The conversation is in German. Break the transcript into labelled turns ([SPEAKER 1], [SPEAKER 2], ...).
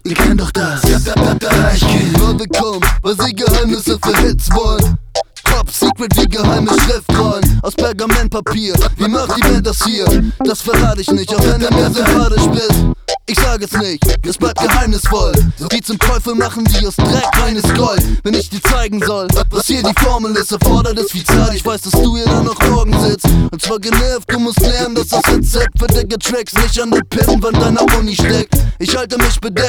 [SPEAKER 1] ihr kennt doch das. Deichkind. Mal willkommen, weil sie Geheimnisse für Hits wollen. Top Secret wie geheime Schriftrollen aus Pergamentpapier. Wie macht die Band das hier? Das verrate ich nicht, auch wenn du mir sympathisch bist. Ich sag es nicht, es bleibt geheimnisvoll. Die zum Teufel machen, die aus Dreck reines Gold. Wenn ich dir zeigen soll, was hier die Formel ist, erfordert es viel Zeit. Ich weiß, dass du hier dann noch morgen sitzt. Und zwar genervt, du musst lernen, dass das Rezept für dicke Tracks nicht an der Pinnwand deiner Uni steckt. Ich halte mich bedeckt.